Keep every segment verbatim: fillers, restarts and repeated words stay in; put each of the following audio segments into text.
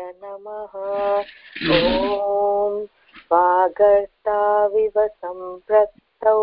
नमः। ॐ वागर्ताविव सम्पृक्तौ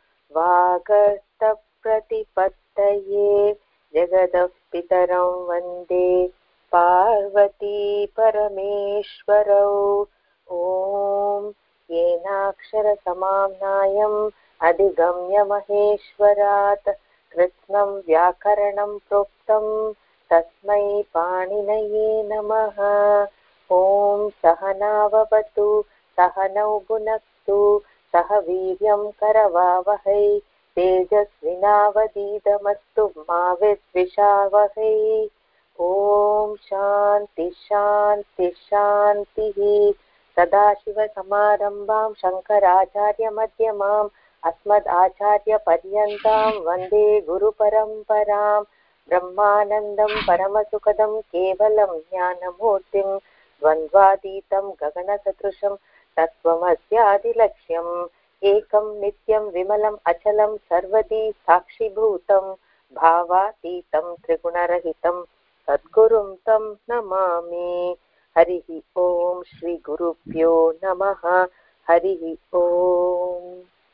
वागर्तप्रतिपत्तये जगतः पितरं वन्दे पार्वती परमेश्वरौ। ॐ येनाक्षरसमाम्नायम् अधिगम्य महेश्वरात् कृत्स्नं व्याकरणं प्रोक्तं तस्मै पाणिनये नमः। ॐ सहनाववतु सहनौ भुनक्तु सह वीर्यं करवावहै तेजस्विनावधीतमस्तु मा विद्विषावहै। ॐ शान्ति शान्ति शान्तिः। सदाशिवसमारम्भां शङ्कराचार्यमध्यमाम् अस्मदाचार्यपर्यन्तां वन्दे गुरुपरम्परां। ब्रह्मानन्दं परमसुखदं केवलं ज्ञानमूर्तिं द्वन्द्वातीतं गगनसदृशं तत्त्वमस्यादिलक्ष्यम् एकं नित्यं विमलम् अचलं सर्वदी साक्षिभूतं भावातीतं त्रिगुणरहितं सद्गुरुं तं नमामि। हरिः ओम श्री गुरुभ्यो नमः। हरिः ओम।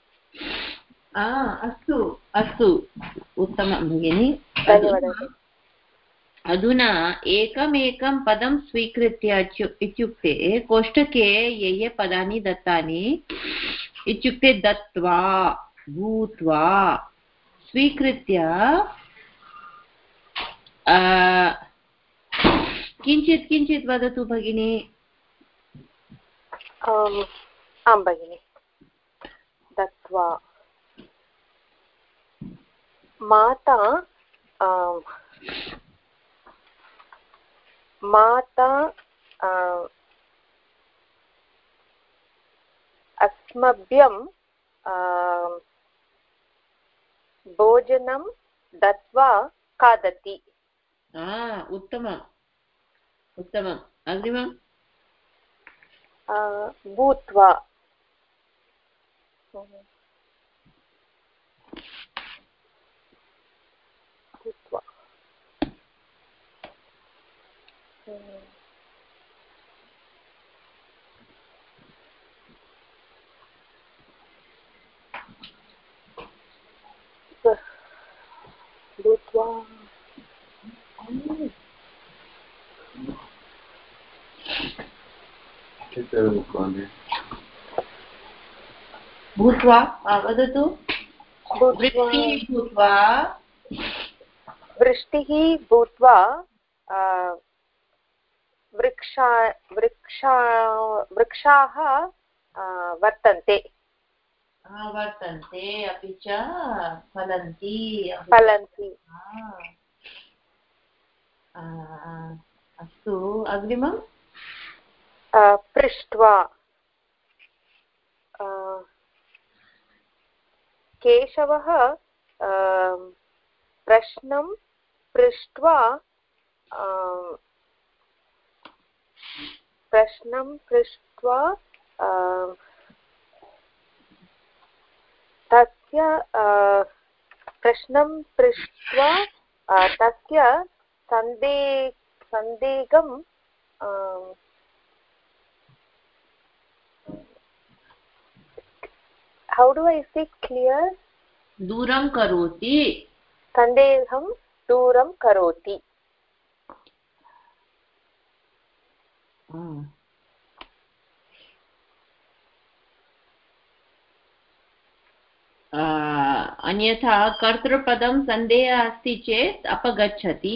अस्तु अस्तु उत्तमं भगिनि। धन्यवादः। अधुना एकमेकं पदं स्वीकृत्य इत्युक्ते कोष्टके ये ये पदानि दत्तानि इत्युक्ते दत्त्वा भूत्वा स्वीकृत्य किञ्चित् किञ्चित् वदतु भगिनि। आं भगिनि। दत्त्वा माता माता अस्मभ्यं भोजनं दत्त्वा खादति। उत्तमम् उत्तमम्। अग्रिमम्। भूत्वा भूत्वा भूत्वा भूत्वा वदतु। वृष्टिः भूत्वा वृष्टिः भूत्वा वृक्षा वृक्षा वृक्षाः वर्तन्ते वर्तन्ते अपि च फलन्ति फलन्ति। अस्तु अग्रिमं। पृष्ट्वा केशवः प्रश्नं पृष्ट्वा प्रश्नं पृष्ट्वा तस्य प्रश्नं पृष्ट्वा तस्य सन्दे सन्देहं how do I say clear? दूरं करोति। सन्देहं दूरं करोति। अन्यथा कर्तृपदं सन्देहः अस्ति चेत् अपगच्छति।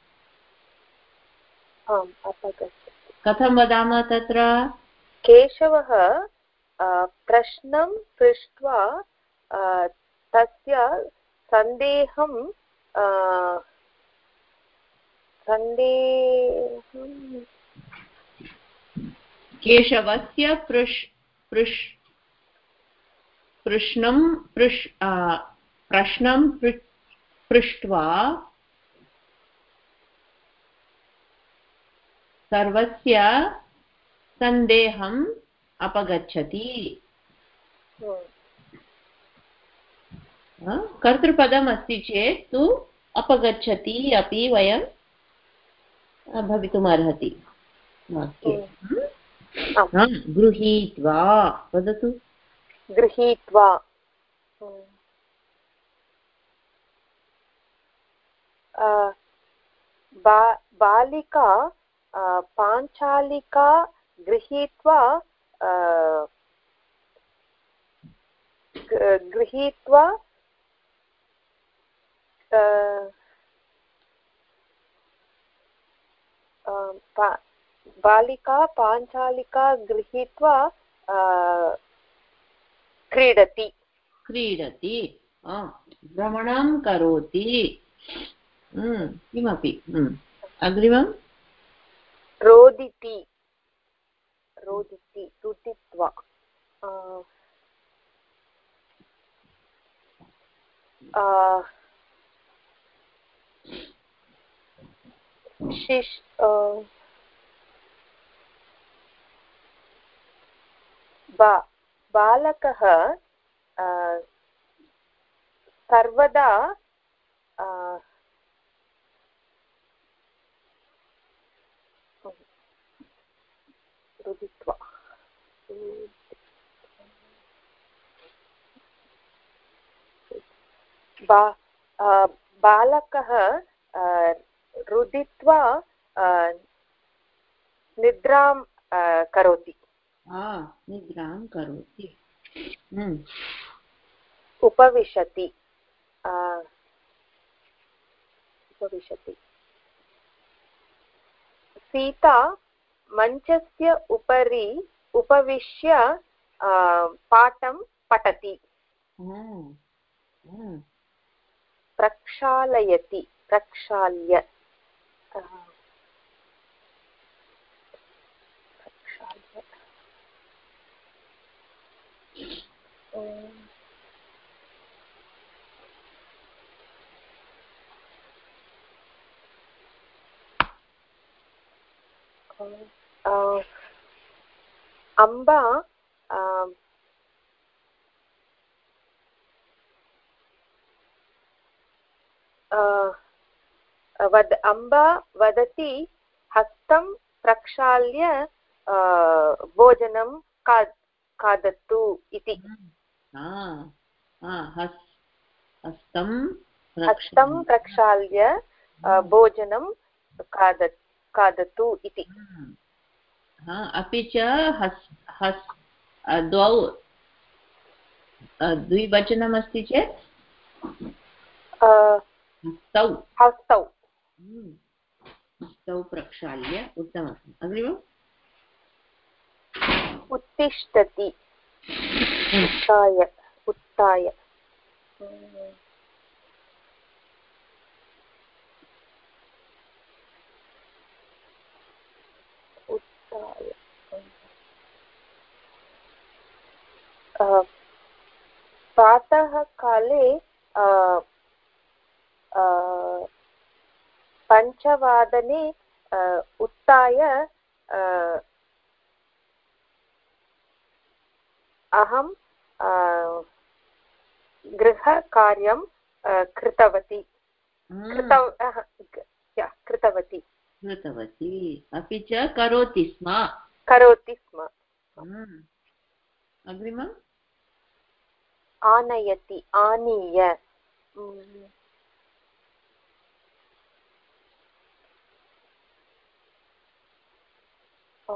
आम् अपगच्छति। कथं वदामः तत्र? केशवः प्रश्नं पृष्ट्वा तस्य सन्देहं सन्देहं केशवस्य पृष् पृष् प्रश्नं पृष् प्रश्नं पृष्ट्वा सर्वस्य सन्देहम् अपगच्छति। कर्तृपदम् अस्ति चेत् तु अपगच्छति अपि वयं भवितुम् अर्हति। वाक्ये आम्। आम्, गृहीत्वा वदतु। गृहीत्वा अ, बा- बालिका अ, पाञ्चालिका गृहीत्वा अ, ग- गृहीत्वा अ, अ, पा- बालिका पाञ्चालिका गृहीत्वा अ, क्रीडति क्रीडति, आ, भ्रमणं करोति, हम्म, किमपि। हम्म, अग्रिमं रोदिति रोदिति रुदित्वा अ, अ, शिश अ, बा बालकः अ, सर्वदा अ, रुदित्वा बा अ, बालकः अ, रुदित्वा अ, निद्रां अ, करोति आ, निद्रां करोति, हम्म, उपविशति अ, उपविशति सीता मञ्चस्य उपरि उपविश्य अ, पाठं पठति हम्म, हम्म, प्रक्षालयति प्रक्षाल्य अ, प्रक्षाल्य अ, अ, अम्बा अ, अ, वद अम्बा वदति हस्तं प्रक्षाल्य अ, भोजनं खा खादतु इति आ, आ, हस् हस्तं हस्तं प्रक्षाल्य अ, भोजनं खाद खादतु इति हा, अपि च हस् हस् अ, द्वौ अ, द्विवचनमस्ति चेत् अ, हस्तौ, हस्तौ हम्म, हस्तौ प्रक्षाल्य, उत्तमम्। अग्रिमम् उत्तिष्ठति उत्थाय उत्थाय उत्थाय अ, प्रातः काले अ, अ, पञ्चवादने अ, उत्थाय अ, अहं अ, गृहकार्यं अ, कृतवती कृतव अह, ग- या, कृतवती कृतवती, अपि च करोति स्म। करोति स्म हम्म, अग्रिमम् आनयति आनीय उम्, अ,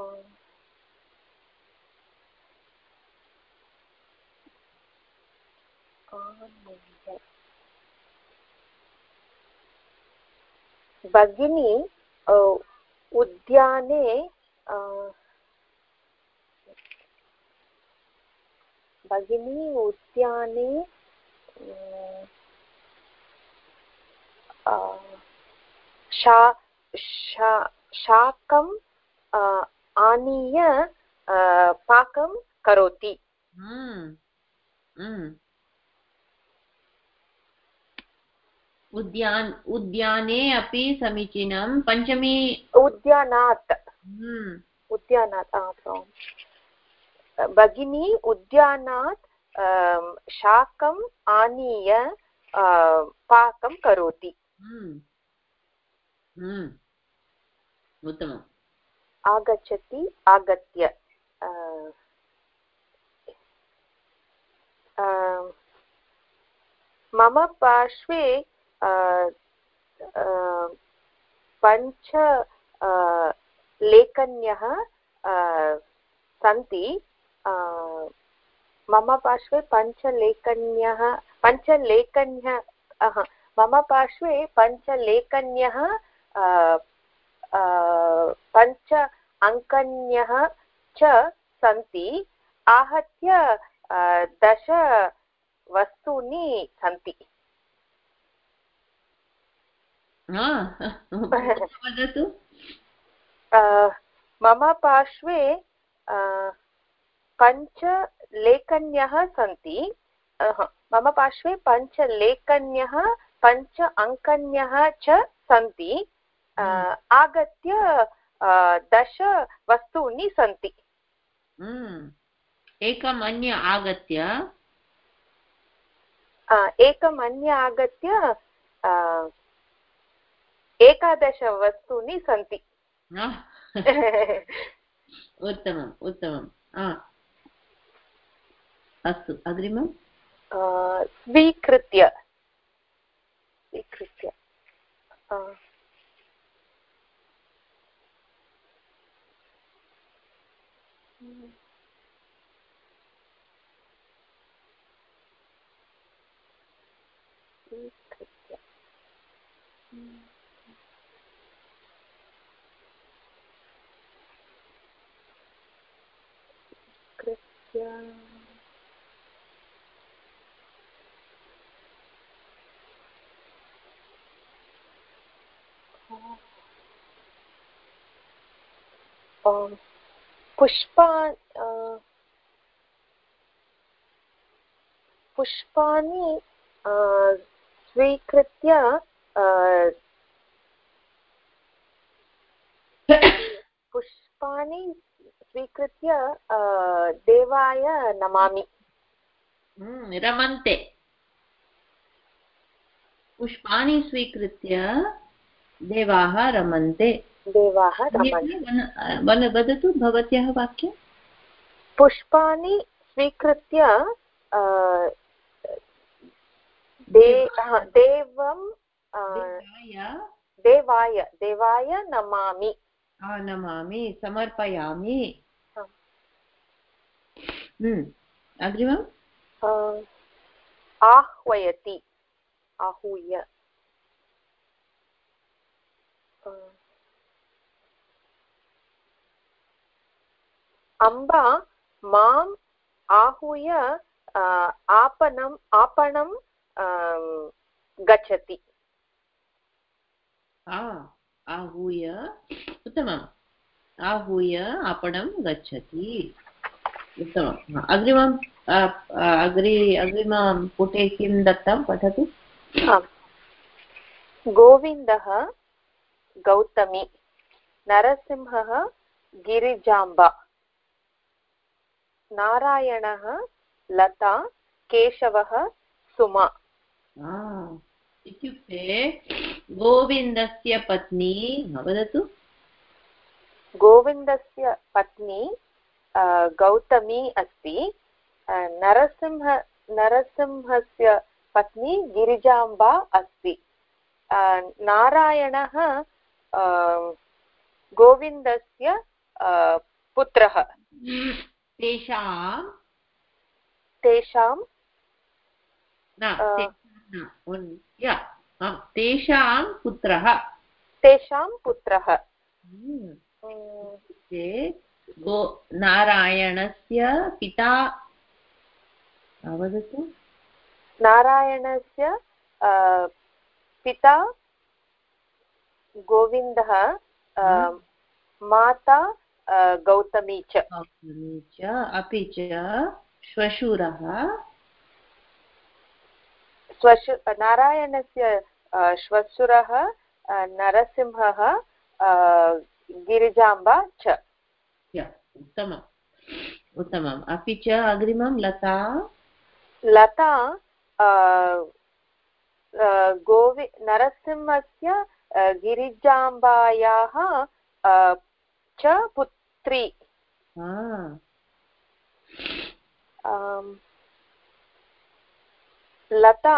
आनीय भगिनी अ, उद्याने अ, भगिनी उद्याने अ, शा शा शाकं अ, आनीय अ, पाकं करोति हम्म, हम्म, उद्यान उद्याने अपि समीचीनं, पञ्चमी उद्यानात् हम्म, उद्यानात् आम्। भगिनी उद्यानात् अं, शाकम् आनीय अं, पाकं करोति हम्म, हम्म, उत्तमम्। आगच्छति आगत्य मम पार्श्वे पञ्च लेखन्यः सन्ति मम पार्श्वे पञ्चलेखन्यः पञ्चलेखन्यः मम पार्श्वे पञ्चलेखन्यः पञ्च अङ्कन्यः च सन्ति आहत्य दश वस्तूनि सन्ति वदतु मम पार्श्वे पञ्च लेखन्यः सन्ति मम पार्श्वे पञ्च लेखन्यः पञ्च अङ्कन्यः च सन्ति आगत्य दश वस्तूनि सन्ति एकम् अन्य आगत्य एकम् अन्य आगत्य एकादश वस्तूनि सन्ति उत्तमम् उत्तमम् अस्तु अग्रिमं स्वीकृत्य स्वीकृत्य स्वीकृत्य पुष्पा पुष्पाणि स्वीकृत्य पुष्पाणि स्वीकृत्य देवाय नमामि रमन्ते पुष्पाणि स्वीकृत्य देवाः रमन्ते देवाः रमन्ते वदतु भवत्याः वाक्यं पुष्पाणि स्वीकृत्य देवं देवाय देवाय नमामि नमामि समर्पयामि अग्रिमम् आह्वयति आहूय अम्बा माम् आहूय आपणम् आपणं गच्छति आहूय उत्तमम् आहूय आपणं गच्छति उत्तमम् अग्रिमम् अग्रे अग्रिमं पुटे किं दत्तं पठतु गोविन्दः गौतमी नरसिंहः गिरिजाम्बा नारायणः लता केशवः सुमा इत्युक्ते गोविन्दस्य पत्नी वदतु गोविन्दस्य पत्नी गौतमी अस्ति नरसिंह नरसिंहस्य पत्नी गिरिजाम्बा अस्ति नारायणः गोविन्दस्य पुत्रः तेषां तेषां तेषां पुत्रः तेषां पुत्रः गो नारायणस्य पिता वदतु नारायणस्य पिता गोविन्दः माता गौतमी च गौतमी च अपि च श्वशुरः श्वशु नारायणस्य श्वशुरः नरसिंहः गिरिजाम्बा च उत्तमम् उत्तमम् अपि च अग्रिमं लता लता गोवि नरसिंहस्य गिरिजाम्बायाः च पुत्री। लता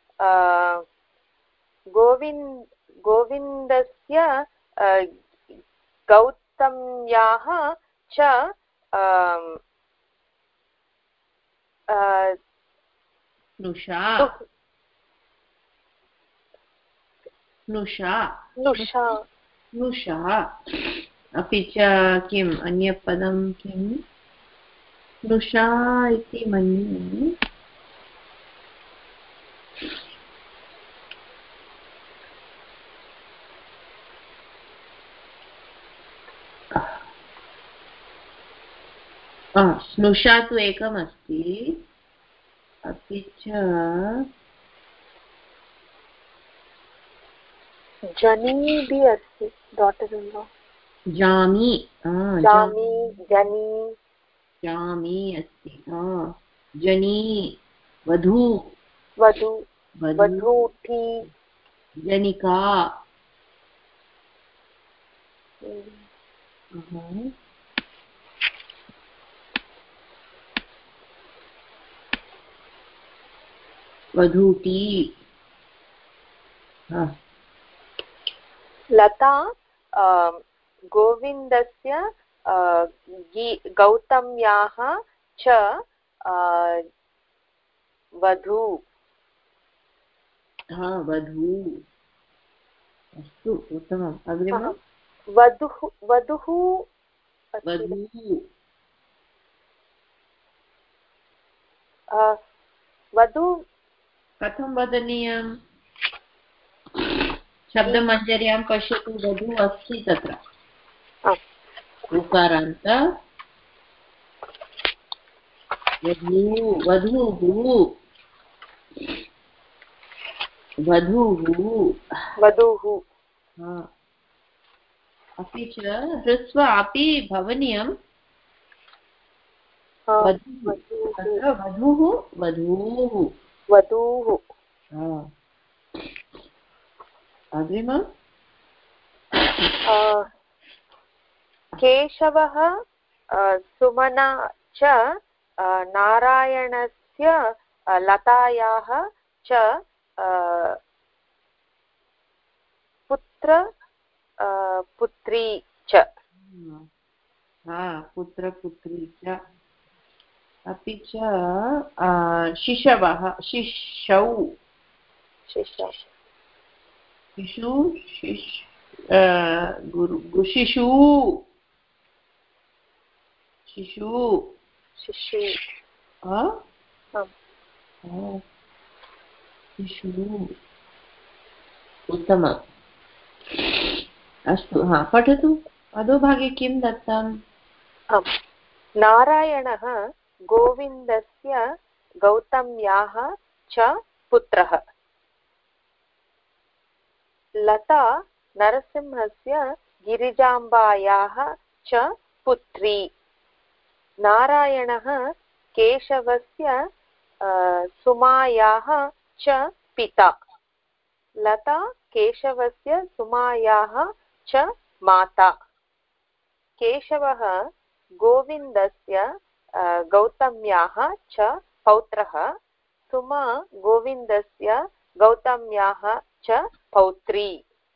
गोविन्द गोविन्दस्य गौतम्याः च नुषा नुषा नुषा नुषा अपि च किम् अन्यपदं किं नुषा इति मन्ये स्नुषा तु एकमस्ति अपि च जनी भी अस्ति डाटर् इन् लॉ जामी जामी जनी जामी अस्ति जनी वधू वधू वधूठी जनिका वधूटी लता गोविन्दस्य गौतम्याः च वधू वधू अस्तु उत्तमम् अग्रिमं वधुः वधुः वधू वधू कथं वदनीयं शब्दमञ्जर्यां पश्यतु वधू अस्ति तत्र उकारान्त वधू वधूः वधूः वधूः अपि च ह्रस्व अपि भवनीयं वधूः वधूः वधूः अग्रिमं केशवः सुमना च नारायणस्य लतायाः च पुत्र पुत्री च पुत्र पुत्री च अपि च शिशवः शिशौ शिशौ शिशु शिश शिशु शिशु शिशु शिशु उत्तमम् अस्तु हा पठतु अधोभागे किं दत्तम् नारायणः गोविन्दस्य गौतम्याः च पुत्रः लता नरसिंहस्य गिरिजाम्बायाः च पुत्री नारायणः केशवस्य सुमायाः च पिता लता केशवस्य सुमायाः च माता केशवः गोविन्दस्य गौतम्याः च पौत्रः सुमा गोविन्दस्य गौतम्याः च पौत्री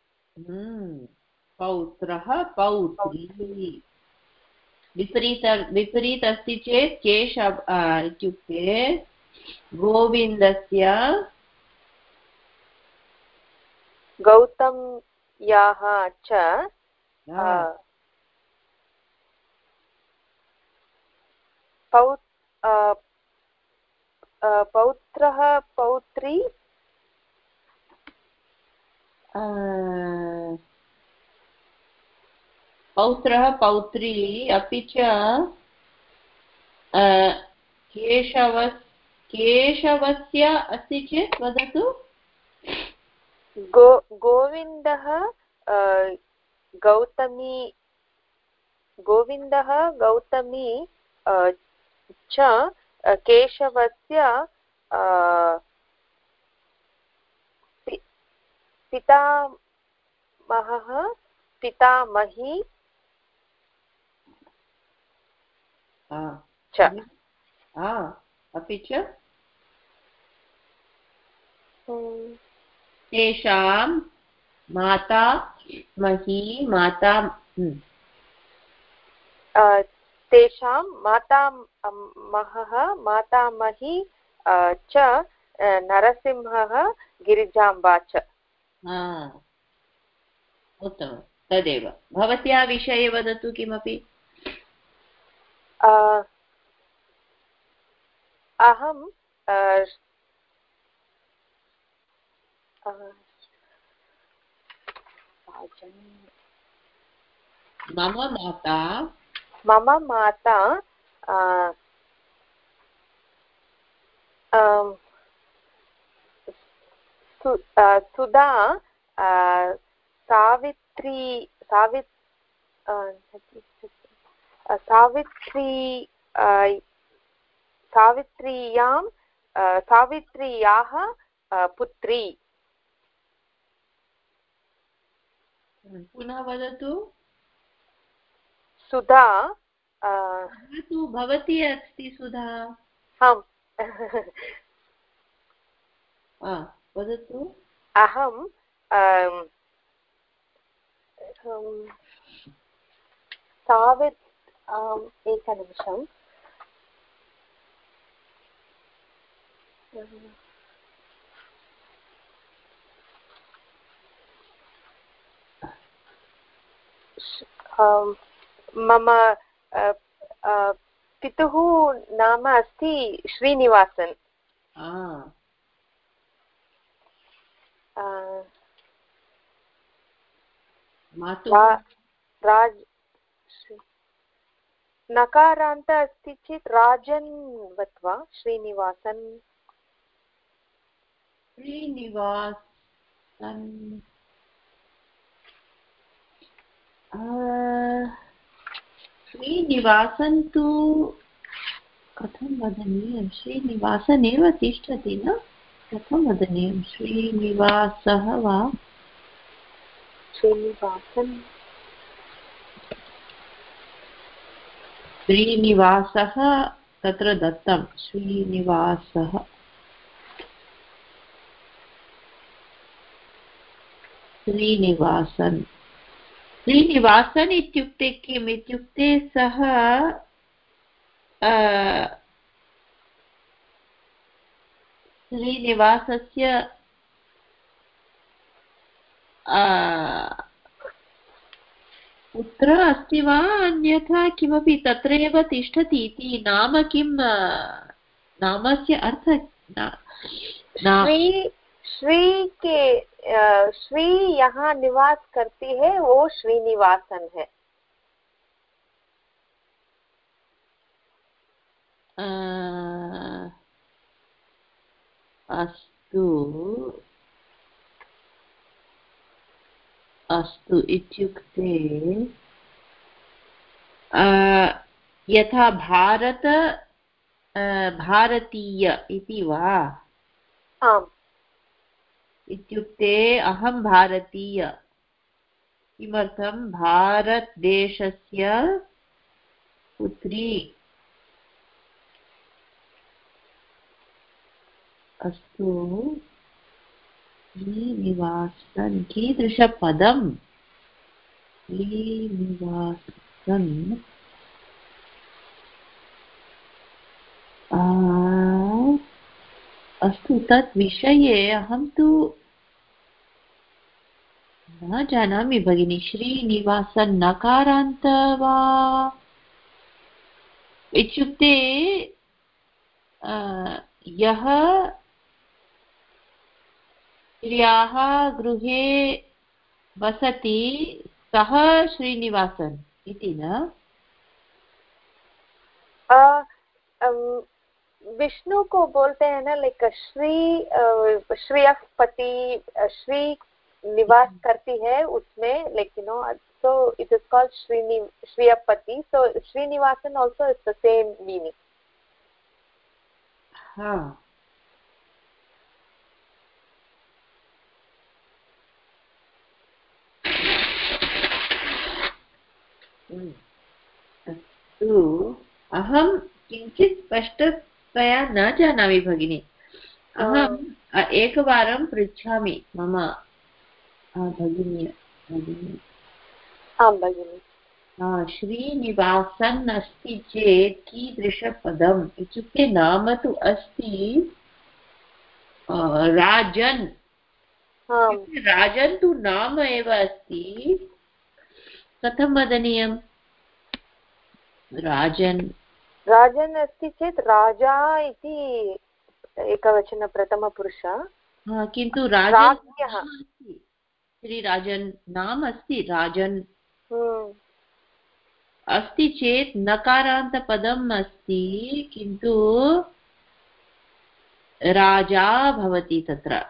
पौत्रः पौत्री विपरीत विपरीत अस्ति चेत् केशव इत्युक्ते गोविन्दस्य गौतम्याः च पौत्रः पौत्री पौत्रः पौत्री अपि च केशव केशवस्य अस्ति चेत् वदतु गो गोविन्दः गौतमी गोविन्दः गौतमी च केशवस्य पितामहः पितामही च अपि च हम्म, तेषां माता मही माता हम्म, अ, तेषां मातामहः मातामही अ, च अ, नरसिंहः गिरिजाम्बा च। हा, उत्तमं तदेव। भवत्याः विषये वदतु किमपि। अ, अहं अ, अ, मम माता मम माता अ, अं, सु, अ, सुधा अ, सावित्री सावि अ, अ, सावित्री अ, सावित्र्यां अ, सावित्र्याः अ, पुत्री। पुनः वदतु। सुधा अ, तु भवती अस्ति सुधा। हम् वदतु। अहं अं, अं, सावित् अं, एकनिमिषम् अं, मम अ, अ, पितुः नाम अस्ति श्रीनिवासन्। अ, मातुः राज नकारान्त अस्ति चेत् राजन् वत्वा श्रीनिवासन्। श्रीनिवासन् श्रीनिवासन् तु कथं वदनीयं? श्रीनिवासन् एव तिष्ठति न? कथं वदनीयं? श्रीनिवासः वा श्रीनिवासन् श्रीनिवासः तत्र दत्तं। श्रीनिवासः श्रीनिवासन् श्रीनिवासन् इत्युक्ते किम् इत्युक्ते सः श्रीनिवासस्य पुत्र अस्ति वा अन्यथा किमपि तत्रैव तिष्ठति इति नाम किं नामस्य अर्थः? श्री श्री के अ, श्री यहाँ निवास करती है वो श्रीनिवासन है। अस्तु अस्तु इत्युक्ते यथा भारत भारतीय इति वा? आम्। इत्युक्ते अहं भारतीय। किमर्थं? भारतदेशस्य पुत्री। अस्तु श्रीनिवासन् कीदृशपदम्? श्रीनिवासन् अस्तु तत् विषये अहं तु न जानामि भगिनी। श्रीनिवासन् नकारान्त वा इत्युक्ते यः स्त्रियाः गृहे वसति सः श्रीनिवासन् इति न? विष्णु को बोलते हैं ना, लाइक श्री श्रेयः पति श्री निवास करती है उसमें, like you know, so it is called Srini Shriyapati. So Srinivasan also is the same meaning. हाँ अस्तु अहं किञ्चित् स्पष्टतया न जानामि भगिनि। अहम् एकवारं पृच्छामि मम भगिनी भगिनी आं भगिनि। श्रीनिवासन् अस्ति चेत् कीदृशपदम् इत्युक्ते नाम तु अस्ति राजन्। राजन् तु नाम एव अस्ति, कथं वदनीयम्? राजन् राजन् अस्ति चेत् राजा इति एकवचन प्रथमपुरुष, किन्तु राजन् अस्ति, श्रीराजन् नाम अस्ति राजन् अस्ति चेत् नकारान्तपदम् अस्ति, किन्तु राजा भवति तत्र।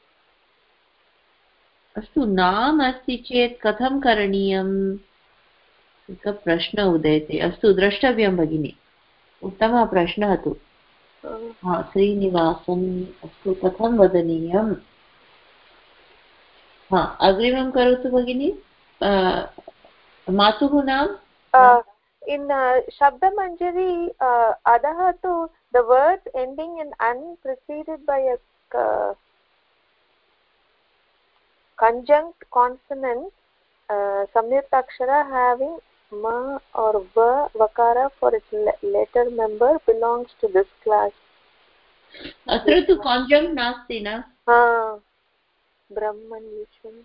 अस्तु, नाम अस्ति चेत् कथं करणीयम्? एकः प्रश्नः उदेति। अस्तु, द्रष्टव्यं भगिनि, उत्तमः प्रश्नः तु। श्रीनिवासन्, अस्तु, कथं वदनीयम्? हा, अग्रिमं करोतु भगिनि। मातुः नाम in uh, Shabda Manjari, uh, Adaha tu, the words ending in an preceded by a uh, conjunct consonant, uh, Samyukta Akshara having ma or va vakara for its letter member belongs to this class. अत्र तु conjunct नास्ति न? हाँ, ब्रह्मन् विश्वम्।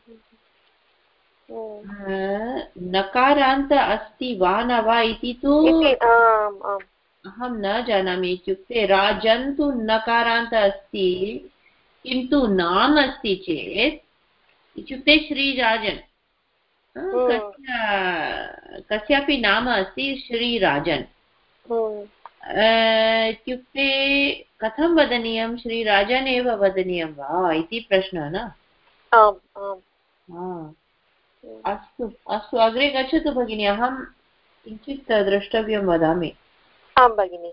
नकारान्त अस्ति वा न वा इति तु अहं न जानामि। इत्युक्ते राजन् तु नकारान्त अस्ति, किन्तु नाम अस्ति चेत् इत्युक्ते श्रीराजन्, कस्यापि नाम अस्ति श्रीराजन् इत्युक्ते कथं वदनीयं? श्रीराजन् एव वदनीयं वा इति प्रश्नः न? आम् आम्। अस्तु अस्तु, अग्रे गच्छतु भगिनी, अहं किञ्चित् द्रष्टव्यं वदामि। आं भगिनि।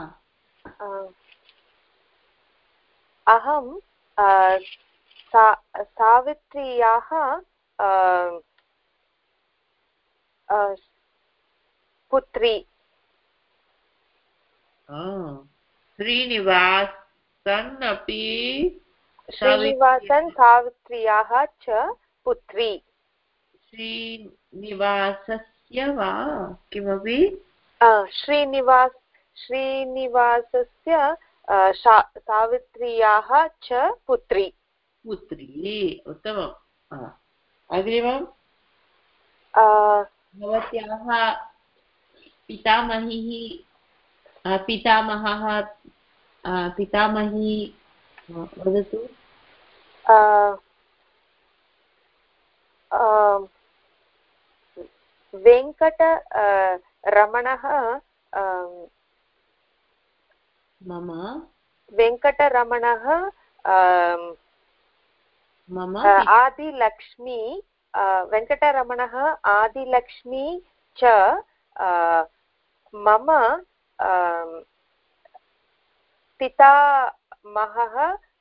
अहं सावित्र्याः पुत्री। श्रीनिवासन् अपि श्रीनिवासन् सावित्र्याः च पुत्री। श्रीनिवासस्य वा किमपि? श्रीनिवास श्रीनिवासस्य सावित्र्याः च पुत्री। पुत्री, उत्तमम्। अग्रिमं भवत्याः पितामही पितामहः पितामही वदतु। वेङ्कटरमणः मम वेङ्कटरमणः मम आदिलक्ष्मी वेङ्कटरमणः आदिलक्ष्मी च मम पितामहः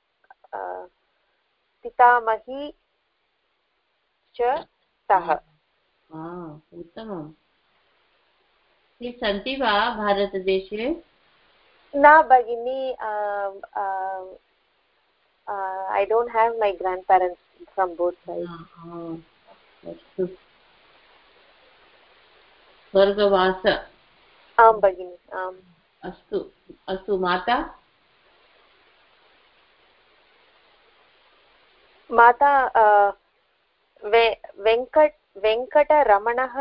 पितामही च स्तः। उत्तमम्। ते सन्ति वा भारतदेशे? न भगिनी, I don't have my grandparents from both sides. अस्तु, स्वर्गवास। आं भगिनि, आम्। अस्तु अस्तु, माता माता वेङ्कट वेङ्कटरमणः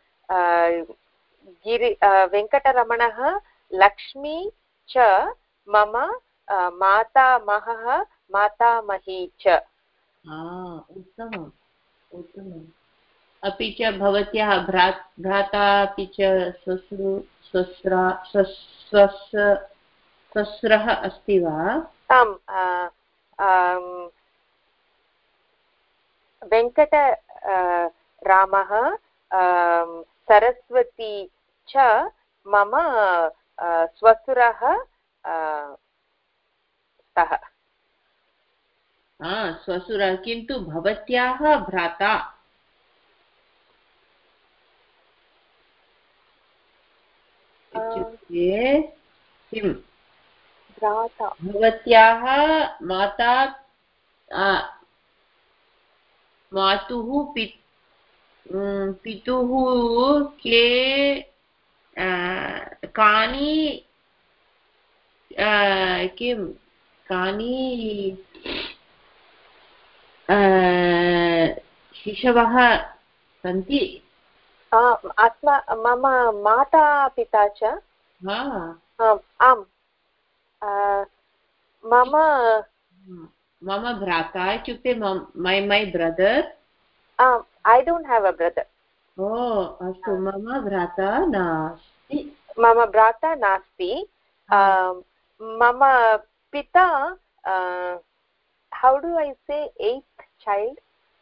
गिरि वेङ्कटरमणः लक्ष्मी च मम मातामहः मातामही च। उत्तमम् उत्तमम्। अपि च भवत्याः भ्राता अपि च श्वश्रु श्वश्रा श्वश्रः अस्ति वा? आम्, वेङ्कट रामः सरस्वती च मम श्वशुरः स्तः। श्वशुरः, किन्तु भवत्याः भ्राता इत्युक्ते किं भ्राता भवत्याः माता मातुः पितुः के कानि किं कानि शिशवः सन्ति अस्मा मम माता पिता च आम् मम मम भ्राता इत्युक्ते my my brother I don't have a brother ओ अस्तु मम भ्राता नास्ति मम भ्राता नास्ति मम पिता how do I say eighth child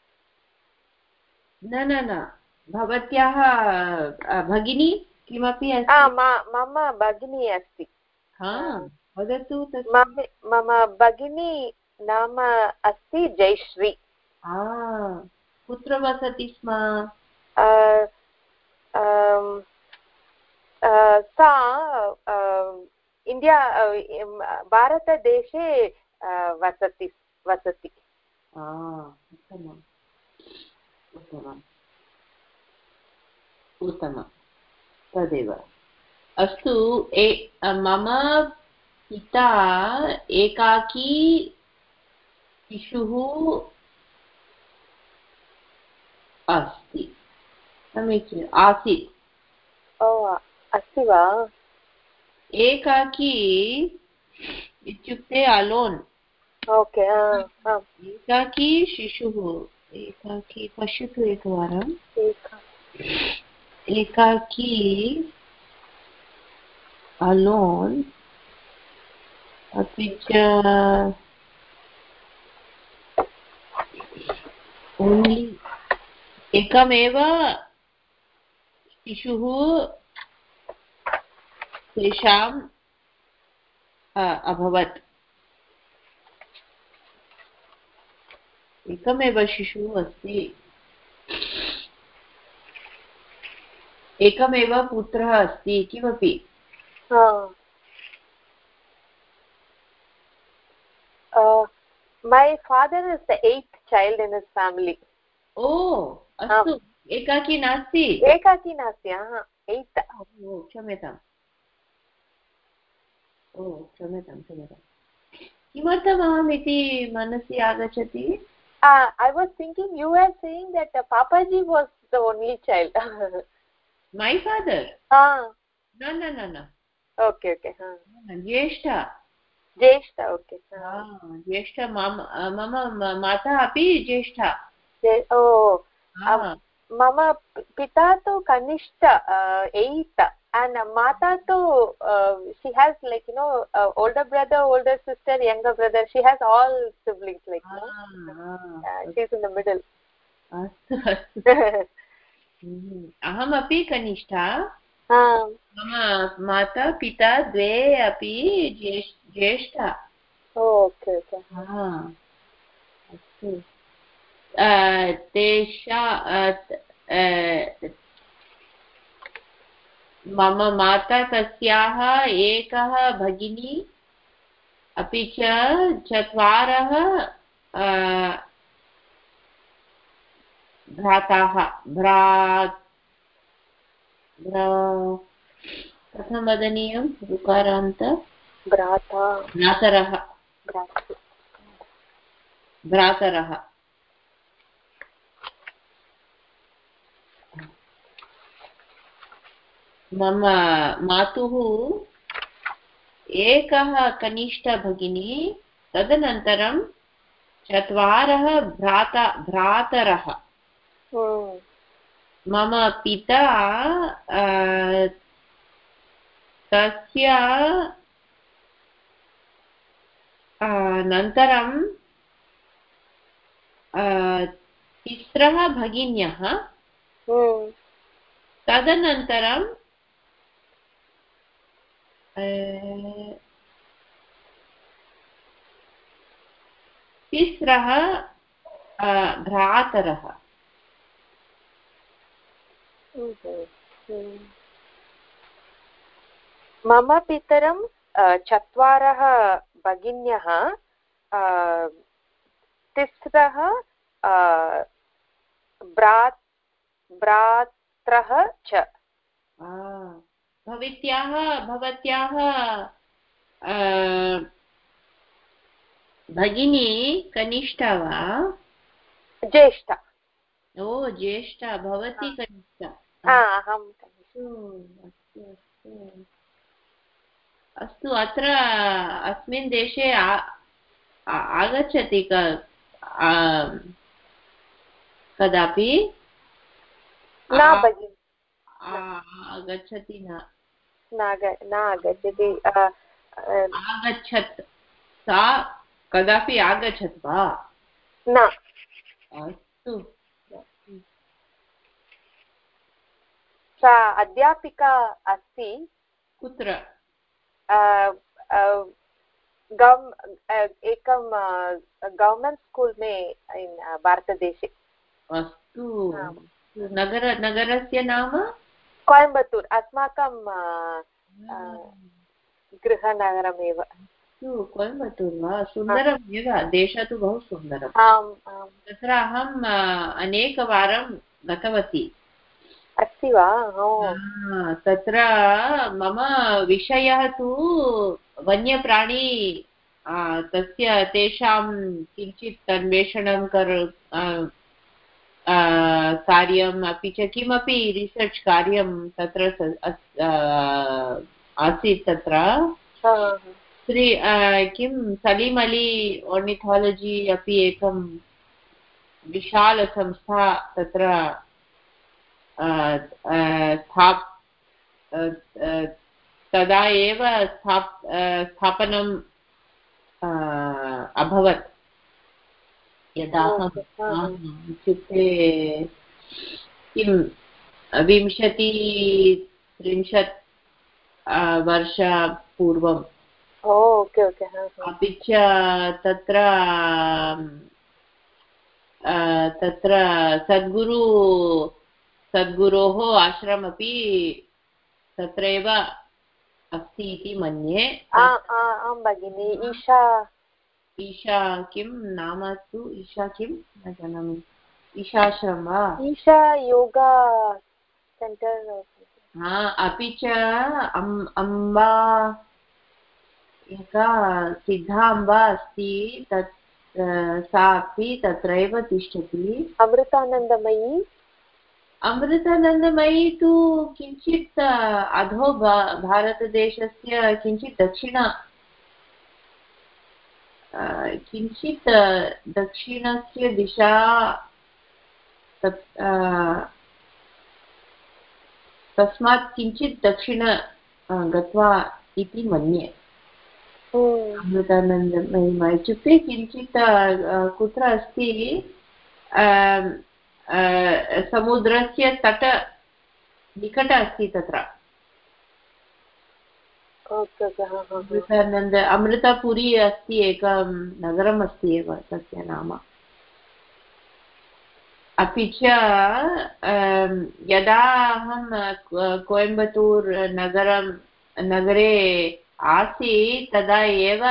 न न न भवत्याः भगिनी किमपि अस्ति मम भगिनी अस्ति वदतु मम भगिनी नाम अस्ति जयश्री कुत्र वसति स्म सा इण्डिया भारतदेशे वसति वसति उत्तमम् उत्तमम् उत्तमं तदेव अस्तु मम पिता एकाकी शिशुः अस्ति समीचीनम् आसीत् ओ अस्ति वा एकाकी इत्युक्ते अलोन् ओके एकाकी शिशुः एकाकी पश्यतु एकवारम् एकाकी अलोन् अपि च ओन्लि एकमेव शिशुः तेषाम् अभवत् एकमेव शिशुः अस्ति एकमेव पुत्रः अस्ति किमपि my father is the eighth child in his family oh astu ekaki nasti ekaki nasti aha eighth oh क्षम्यताम् ओ क्षम्यतां क्षम्यतां किमर्थम् अहम् इति मनसि आगच्छति I was thinking you were saying that uh, Papaji was the only child my father ah no no no no okay okay ha ज्येष्ठा ज्येष्ठा ओके ज्येष्ठा मम माता अपि ज्येष्ठा ओ मम पिता तु कनिष्ठ eighth and mata too uh, she has like you know uh, older brother older sister younger brother she has all siblings like you know ah, uh, she's in the middle astu aham api kanishta mama mata pita dve api jyeshta oh okay okay ha astu tesha मम माता तस्याः एकः भगिनी अपि च चत्वारः भ्राताः भ्रा कथं वदनीयं ऋकारान्त भ्राता भ्रातरः भ्रातरः मम मातुः एकः कनिष्ठ भगिनी तदनन्तरं चत्वारः भ्राता भ्रातरः मम पिता तस्य अनन्तरं तिस्रः भगिन्यः तदनन्तरं तिस्रः भ्रातरः मम पितरं चत्वारः भगिन्यः, तिस्रः भ्रात् भ्रात्रः च। भवत्याः भवत्याः भगिनी कनिष्ठा वा ज्येष्ठा? ओ ज्येष्ठा, भवती कनिष्ठा? अहं अस्तु अस्तु अस्तु। अत्र अस्मिन् देशे आगच्छति कदापि? न भगिनि, आगच्छति न न आगच्छति। आगच्छत्, सा कदापि आगच्छत् वा? न। अस्तु। सा अध्यापिका अस्ति। कुत्र? एकं गवर्नमेंट स्कूल में भारतदेशे। अस्तु। नगर नगरस्य नाम? कोयम्बत्तूर्, अस्माकं गृहनगरमेव। कोयम्बत्तूर् वा? सुन्दरमेव, देशः तु बहु सुन्दरम्। आम् आम्। तत्र अहम् अनेकवारं गतवती। अस्ति वा? तत्र मम विषयः तु वन्यप्राणी, तस्य तेषां किञ्चित् अन्वेषणं कर कार्यम्, अपि च किमपि रिसर्च् कार्यं तत्र आसीत्। तत्र श्री किं सलीम् अली ओर्निथालजि अपि एकं विशालसंस्था तत्र स्थाप् तदा एव स्थाप् स्थापनम् अभवत्। यदा इत्युक्ते किं विंशति त्रिंशत् वर्षपूर्वम्। अपि च तत्र तत्र सद्गुरु सद्गुरोः आश्रमपि तत्रैव अस्ति इति मन्ये। आं भगिनि। ईशा ईशा किं नाम तु? ईशा किं न जानामि। ईशाश्रम वा? Isha yoga centre. हा, अपि च अम्बा, एका सिद्धाम्बा अस्ति, तत् सा अपि तत्रैव तिष्ठति। अमृतानन्दमयी? अमृतानन्दमयी तु किञ्चित् अधो भारतदेशस्य किञ्चित् दक्षिण किञ्चित् दक्षिणस्य दिशा तस्मात् किञ्चित् दक्षिण गत्वा इति मन्ये। अमृतानन्दमयी इत्युक्ते किञ्चित् कुत्र अस्ति? समुद्रस्य तट निकट अस्ति तत्र। अमृतानन्द अमृतपुरी अस्ति, एकं नगरम् अस्ति एव तस्य नाम। अपि च यदा अहं कोयम्बत्तूर् नगरं नगरे आसीत् तदा एव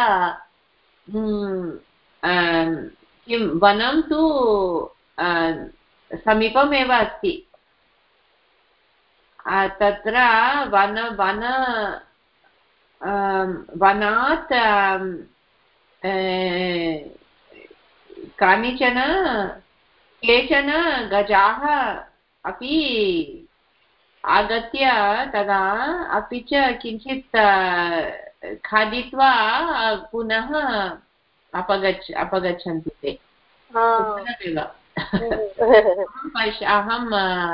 किं वनं तु समीपमेव अस्ति। तत्र वन वन वनात् कानिचन केचन गजाः अपि आगत्य तदा अपि च किञ्चित् खादित्वा पुनः अपगच्छ अपगच्छन्ति ते। अहम्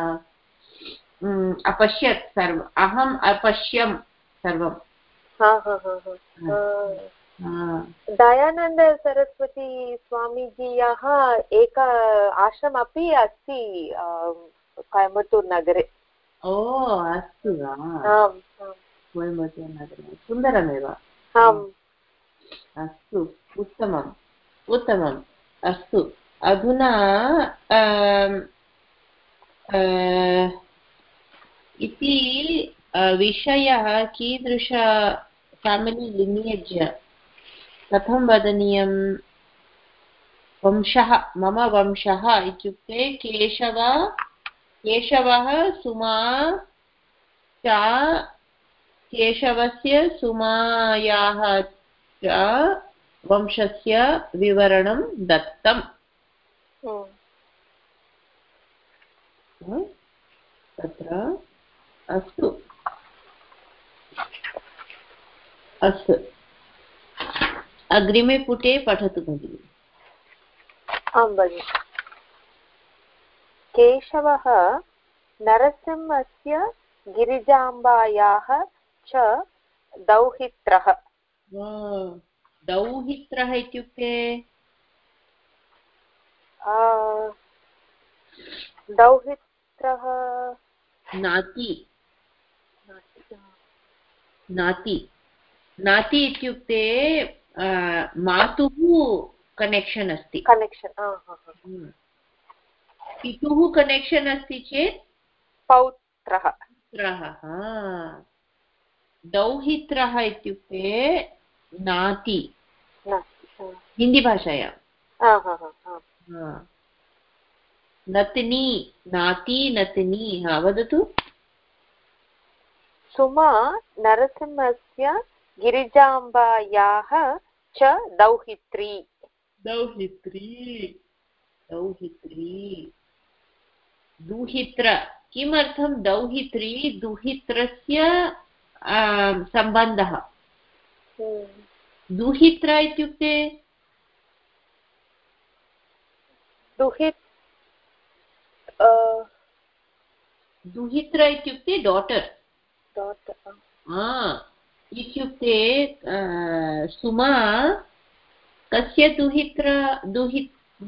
अपश्यत् सर्वम् अहम् अपश्यम् सर्वम्। दयानन्द सरस्वती स्वामीजीयाः एक आश्रमम् अपि अस्ति कोयम्बत्तूर् नगरे। ओ अस्तु वा? कोयम्बत्तूर् नगरे सुन्दरमेव। अस्तु, उत्तमम् उत्तमम्। अस्तु, अधुना इति विषयः कीदृश फेमिलि लिनियेज् कथं वदनीयं वंशः मम वंशः इत्युक्ते केशव केशवः सुमा च केशवस्य सुमायाः च वंशस्य विवरणं दत्तम् तत्र अस्तु अस्तु अग्रिमे पुटे पठतु भगिनि। आं भगिनि। केशवः नरसिंहस्य गिरिजाम्बायाः च दौहित्रः। दौहित्रः इत्युक्ते दौहित्रः नाति नाति नाति इत्युक्ते मातुः कनेक्षन् अस्ति कनेक्षन् पितुः कनेक्षन् अस्ति चेत् पौत्रः पुत्रः दौहित्रः इत्युक्ते नाति हिन्दीभाषायां नतनी नाति नतनी हा वदतु। सुमा नरसिंहस्य गिरिजाम्बायाः च दौहित्री दौहित्री दौहित्री दुहित्र किमर्थं दौहित्री दुहित्रस्य सम्बन्धः दुहित्र इत्युक्ते दुहित् दुहित्र इत्युक्ते डाटर् इत्युक्ते सुमा कस्य दुहित्र दुहित्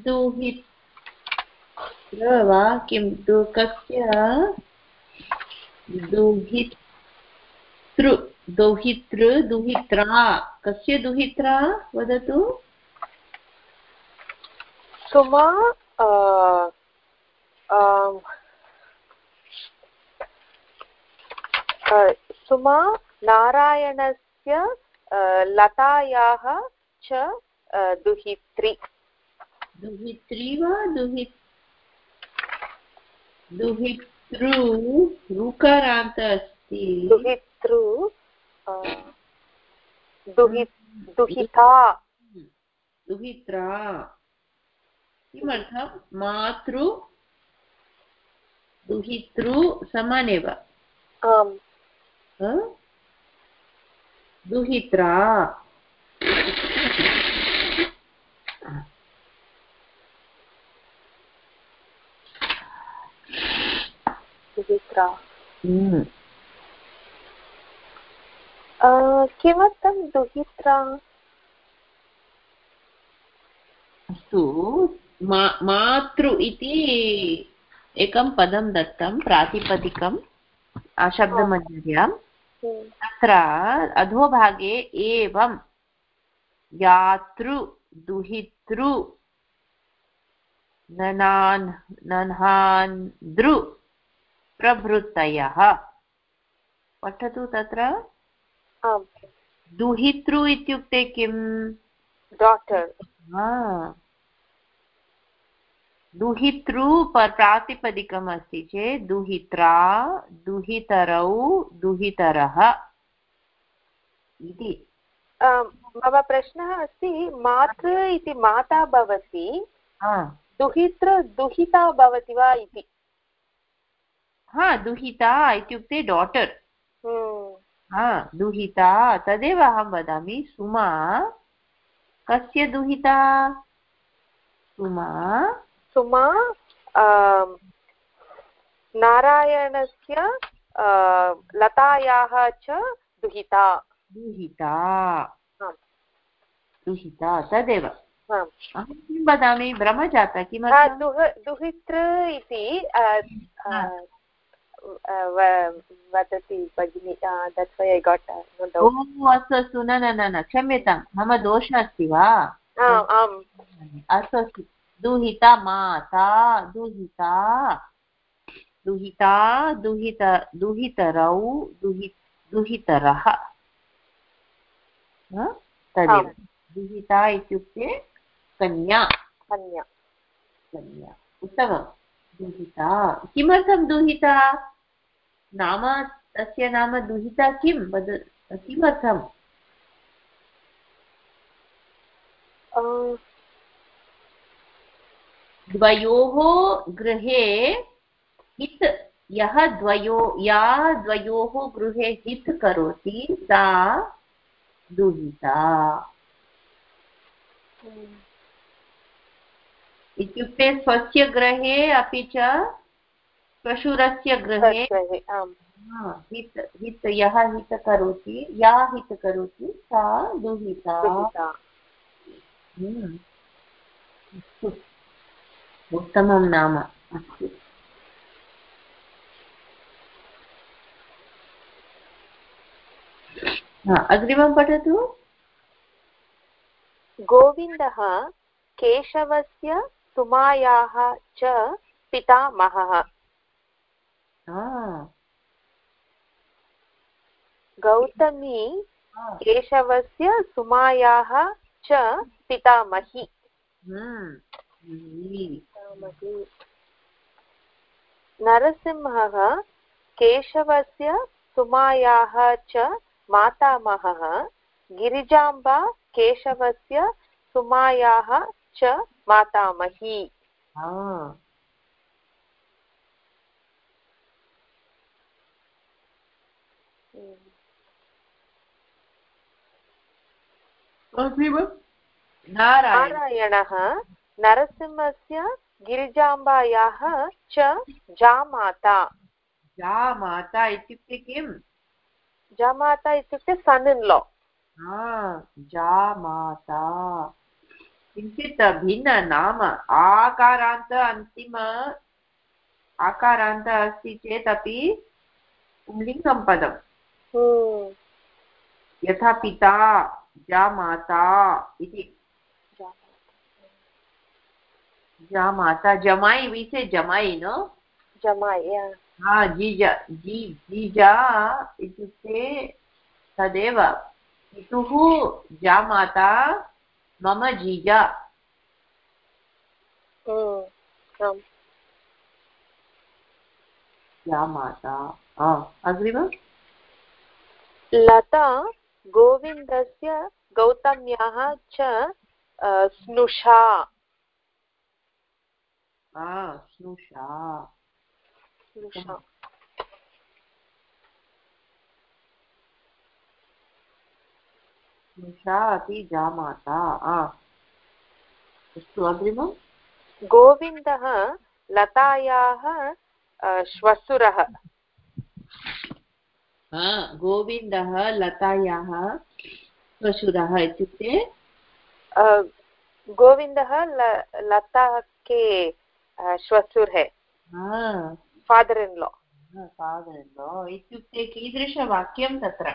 दुहित्र वा किं दु कस्य दुहितृ दुहितृ दुहित्रा कस्य दुहित्रा वदतु। सुमा सुमा नारायणस्य लतायाः च दुहित्री दुहित्री वा दुहित् दुहितृ ऋकारान्त अस्ति दुहितृ दुहिता दुहित्रा किमर्थं मातृ दुहितृ समानेव आम् दुहित्रा दुहित्रा किमर्थं दुहित्रा अस्तु मातृ इति एकं पदं दत्तं प्रातिपदिकं शब्दमञ्जर्यां तत्र अधोभागे एवं यातृ दुहितृ ननान् नन्हान्द्रु प्रभृतयः पठतु तत्र। दुहितृ इत्युक्ते किम् डाटर् दुहितृ प्रातिपदिकम् अस्ति चेत् दुहित्रा दुहितरौ दुहितरः इति। मम प्रश्नः अस्ति मातृ इति माता भवति दुहितृ दुहिता भवति वा इति। हा दुहिता इत्युक्ते डाटर् हा दुहिता तदेव अहं वदामि। सुमा कस्य दुहिता सुमा सुमा नारायणस्य लतायाः च दुहिता दुहिता दुहिता तदेव अहं किं वदामि भ्रमजाता किमर्थं दुहितृ इति वदति भगिनि that's why I got no doubt. ओ अस्तु अस्तु न न न क्षम्यतां मम दोषः अस्ति वा। आम् अस्तु अस्तु दुहिता माता दुहिता दुहिता दुहित दुहितरौ दुहि दुहितरः तदेव दुहिता इत्युक्ते कन्या कन्या कन्या उत्तमं दुहिता किमर्थं दुहिता नाम तस्य नाम दुहिता किं वद किमर्थं द्वयोः गृहे हित यः द्वयो या द्वयोः गृहे हित करोति सा दुहिता इत्युक्ते स्वस्य गृहे अपि च श्वशुरस्य गृहे हित हित यः हित करोति या हित करोति सा दुहिता उत्तमं नाम अस्ति अग्रिमं पठतु गोविन्दः केशवस्य सुमायाः च पितामहः गौतमी केशवस्य सुमायाः च पितामही नरसिंहः केशवस्य सुमायाः च मातामहः गिरिजाम्बा केशवस्य सुमायाः च मातामही नारायणः नरसिंहस्य गिरिजाम्बायाः च जामाता जामाता इत्युक्ते किम् जामाता इत्युक्ते सन् इन् लॉ जामाता किञ्चित् भिन्न नाम आकारान्त अन्तिम आकारान्त अस्ति चेत् अपि पुंलिङ्गं पदम् यथा पिता जामाता इति जामाता जमाई we say जमाई no जमाई हाँ जीजा जी जीजा इत्युक्ते तदेव पितुः जामाता मम जीजा जामाता अग्रिमम् लता गोविन्दस्य गौतम्याः च स्नुषा स्नुषा स्नुषा स्नुषा अपि जामाता अस्तु अग्रिमम् गोविन्दः लतायाः श्वशुरः गोविन्दः लतायाः श्वशुरः इत्युक्ते गोविन्दः लता के श्वशुर है father in law father in law इत्युक्ते कीदृशवाक्यं तत्र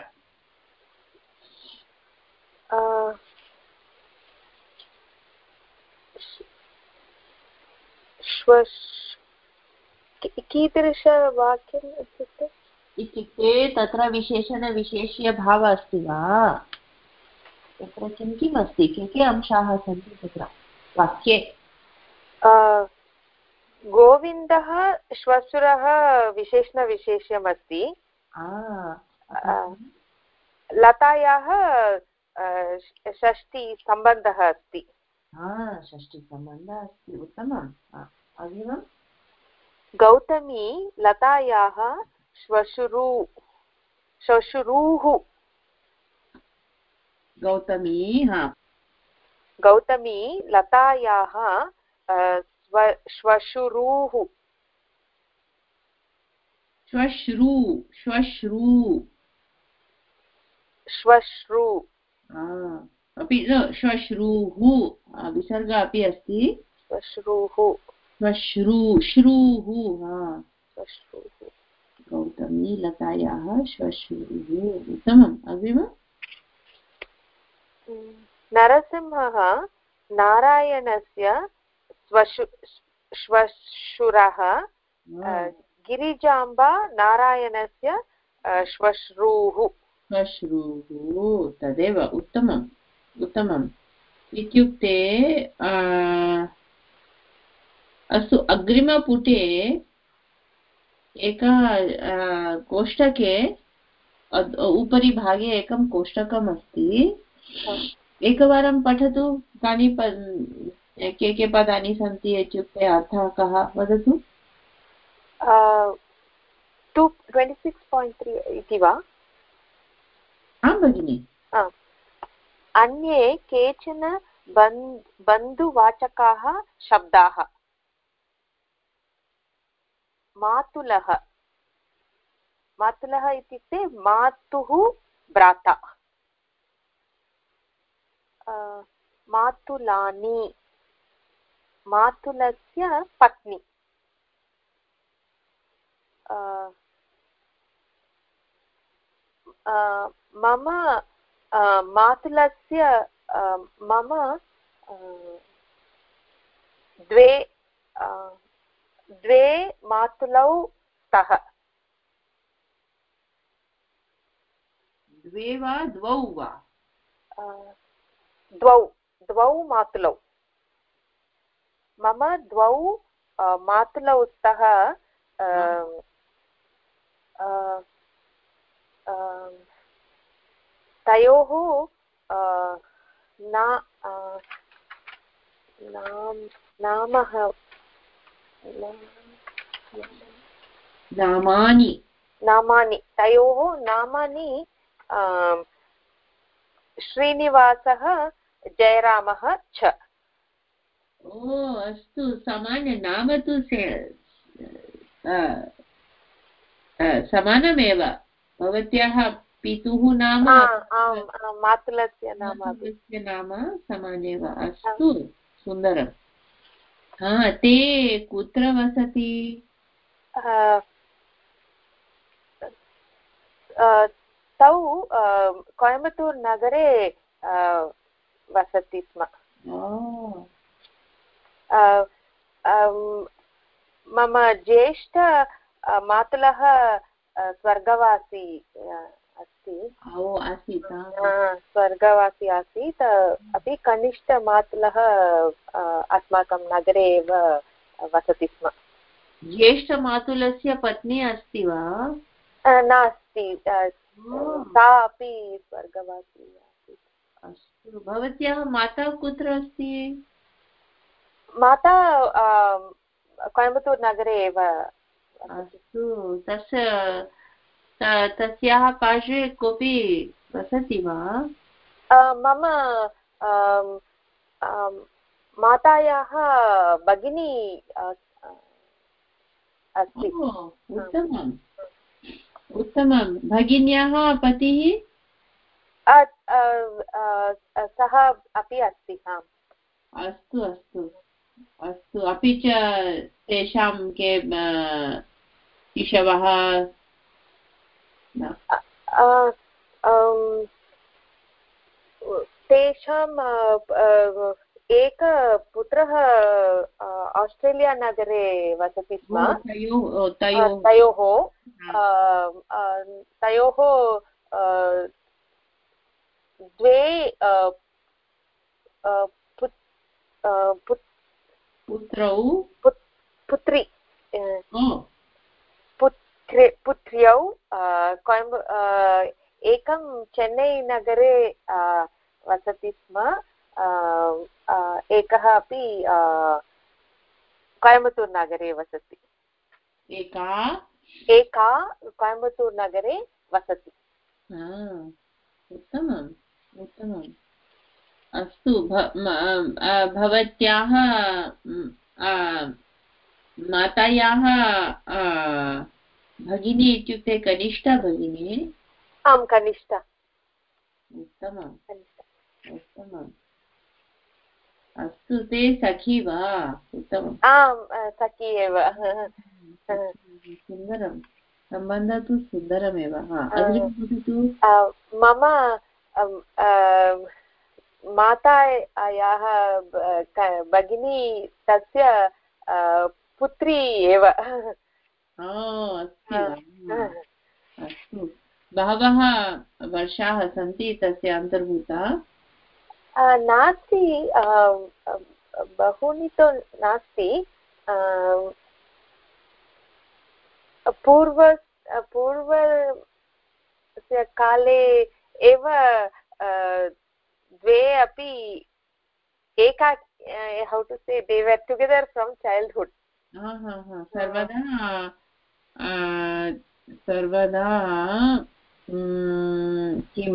कीदृशवाक्यम् इत्युक्ते इत्युक्ते तत्र विशेषणविशेष्यभावः अस्ति वा तत्र किं किम् अस्ति के के अंशाः सन्ति तत्र वाक्ये गोविन्दः श्वशुरः विशेषणविशेष्यम् अस्ति लतायाः षष्टिसम्बन्धः अस्ति षष्टिसम्बन्धः अस्ति उत्तमम् अग्रिमम् गौतमी लतायाः श्वशुरु श्वशुरुः गौतमी गौतमी लतायाः श्वशुरुः श्वश्रु श्वश्रु श्वश्रु अपि श्वश्रुः विसर्ग अपि अस्ति श्वश्रुः श्वश्रु श्रुः श्वश्रुः गौतमी लतायाः श्वश्रुः उत्तमम् अग्रिमम् नरसिंहः नारायणस्य श्वशुरः गिरिजाम्बा नारायणस्य श्वश्रूः श्वश्रूः तदेव उत्तमम् उत्तमम् इत्युक्ते अस्तु अग्रिमपुटे एक कोष्टके उपरि भागे एकं कोष्टकम् अस्ति एकवारं पठतु कानि के के पदानि सन्ति इत्युक्ते अर्थः कः वदतु टु ट्वेण्टि सिक्स् पायिण्ट् त्री इति वा आं भगिनि अन्ये केचन बन्धुवाचकाः शब्दाः मातुलः मातुलः इत्युक्ते मातुः भ्राता मातुलानि मातुलस्य पत्नी मम मातुलस्य मम द्वे द्वे मातुलौ स्तः द्वे वा द्वौ वा द्वौ द्वौ मातुलौ मम द्वौ मातुलौ स्तः तयोः नामः नामानि नामानि तयोः नामानि श्रीनिवासः जयरामः च ओ अस्तु सामान्य नाम तु समानमेव भवत्याः पितुः नाम मातुलस्य नाम नाम समानेव अस्तु सुन्दरं हा ते कुत्र वसति तौ कोयम्बतूर् नगरे वसति स्म मम ज्येष्ठ मातुलः स्वर्गवासी अस्ति आसीत् स्वर्गवासी आसीत् अपि कनिष्ठ मातुलः अस्माकं नगरे एव वसति स्म ज्येष्ठमातुलस्य पत्नी अस्ति वा नास्ति सा अपि स्वर्गवासी आसीत् अस्तु भवत्याः माता कुत्र अस्ति माता कोयम्बतूर् नगरे एव अस्तु तस्य तस्याः पार्श्वे कोऽपि वसति वा मम मातायाः भगिनी अस्ति उत्तमम् उत्तमं भगिन्याः पतिः सः अपि अस्ति अस्तु अस्तु अस्तु अपि च तेषां के शिशवः तेषां एक पुत्रः आस्ट्रेलिया नगरे वसति स्म तयोः तयोः द्वे पुत्रौ पुत्री पुत्री पुत्र्यौ कोयम्ब एकं चेन्नै नगरे वसति स्म एकः अपि कोयम्बतूर् नगरे वसति एका एका कोयम्बतूर् नगरे वसति उत्तमम् उत्तमम् अस्तु भवत्याः मातायाः भगिनी इत्युक्ते कनिष्ठा भगिनी आं कनिष्ठा उत्तमम् उत्तमम् अस्तु ते सखी वा उत्तमम् आं सखी एव सुन्दरं सम्बन्धः तु सुन्दरमेव मम मातायाः भगिनी तस्य पुत्री एव अस्ति वा? अस्तु, बहवः वर्षाः सन्ति तस्य अन्तर्भूता? नास्ति, बहूनि तु नास्ति। पूर्व पूर्वस्य काले एव द्वे अपि एका, how to say, they were together from childhood. सर्वदा सर्वदा किं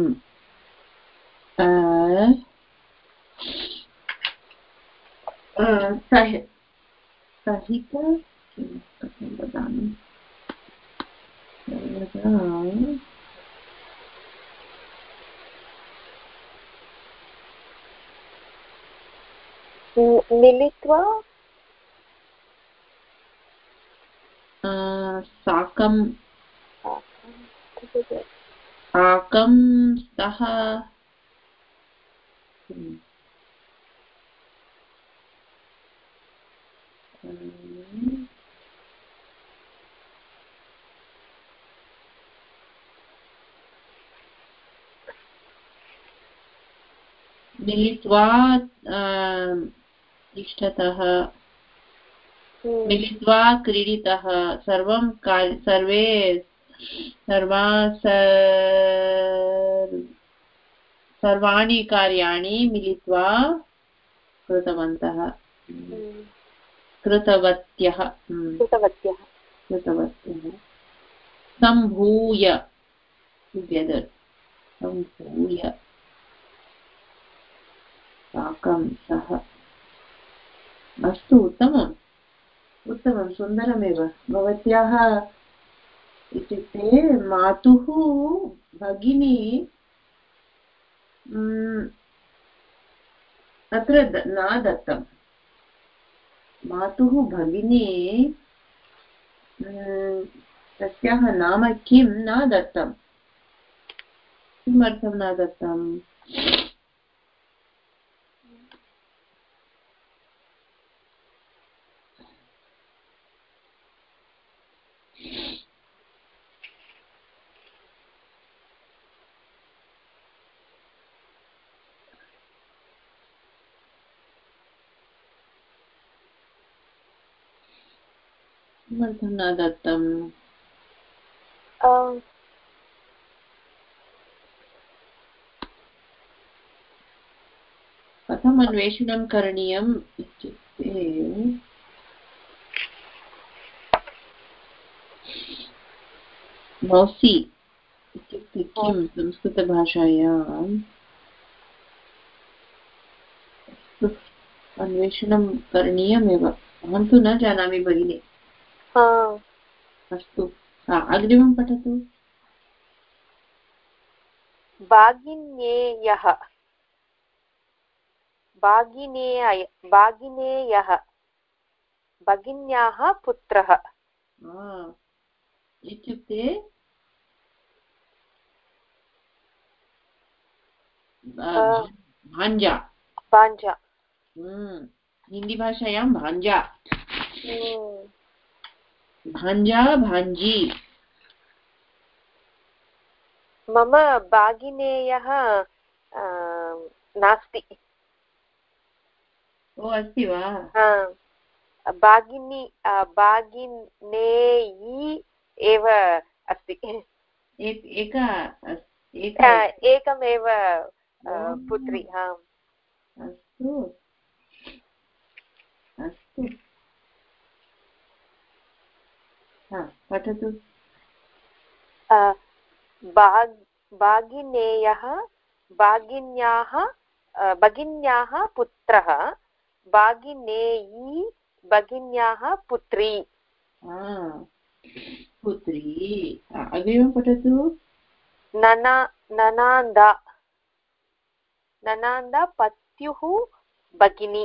सहित किं कथं वदामि, मिलित्वा साकं साकं स्तः मिलित्वा तिष्ठतः, मिलित्वा क्रीडितः, सर्वं सर्वे सर्वा सर्वाणि कार्याणि मिलित्वा कृतवन्तः, कृतवत्यः कृतवत्यः कृतवत्यः सम्भूय, टुगेदर, सम्भूय साकं सः। अस्तु, उत्तमम् उत्तमं, सुन्दरमेव। भवत्याः इत्युक्ते मातुः भगिनी अत्र न दत्तं, मातुः भगिनी तस्याः नाम किं न दत्तं, किमर्थं न दत्तम्? किमर्थं न दत्तम्? कथम् अन्वेषणं करणीयम् इत्युक्ते मौसी इत्युक्ते किं संस्कृतभाषायाम्? अन्वेषणं करणीयमेव, अहं तु न जानामि भगिनि। अस्तु, अग्रिमं पठतु। भागिनेयः भागिनेय भागिनेयः भगिन्याः पुत्रः इत्युक्ते भांजा भांजा हिंदी भाषायां भांजा भांजा भांजी। मम भागिनेयः नास्ति। ओ, अस्ति वा? भागिनी भागिनेयी एव अस्ति। एका एकमेव पुत्री। अस्तु अस्तु, पठतु। भागिनेयः भागिन्याः भगिन्याः पुत्रः, भागिनेयी भगिन्याः पुत्री। पुत्री, अग्रिमं पठतु। नना ननान्दा ननान्दा पत्युः भगिनी।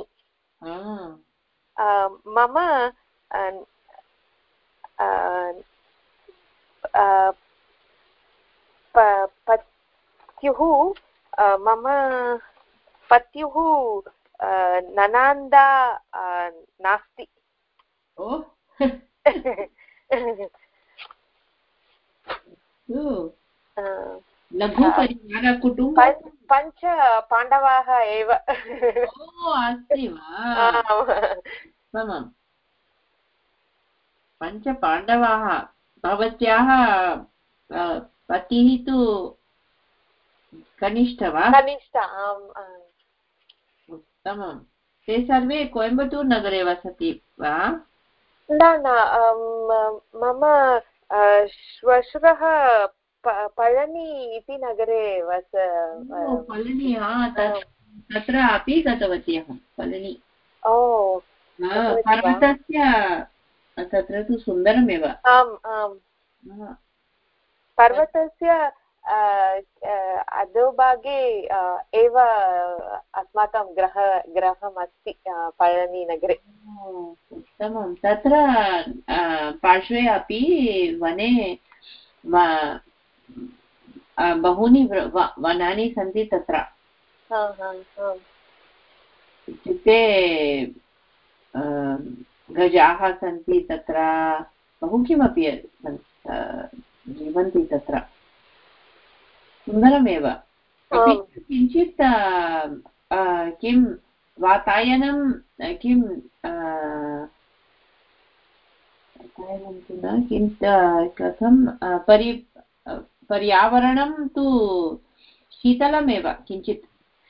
मम पत्युः मम पत्युः ननान्दा नास्ति। लघुपरिवार कुटुम्ब पञ्च पाण्डवाः एव। ओ अस्ति वा? पञ्चपाण्डवाः। भवत्याः पतिः तु कनिष्ठ वा? कनिष्ठ, आम्। उत्तमं। ते सर्वे कोयम्बतूर् नगरे वसति वा? न न, मम श्वशुरः पळनि इति नगरे वस। पळनि, तत्र अपि गतवती अहं, पळनि। ओ, पर्वतस्य तत्र तु सुन्दरमेव। आम् आम्, पर्वतस्य अधोभागे एव अस्माकं गृह गृहम् अस्ति पळनि नगरे। उत्तमं। तत्र पार्श्वे अपि वने बहूनि वनानि सन्ति तत्र। इत्युक्ते गजाः सन्ति तत्र, बहु किमपि जीवन्ति तत्र, सुन्दरमेव। अपि किञ्चित् किं वातायनं किं वातायनं तु न, किं कथं परि पर्यावरणं तु शीतलमेव किञ्चित्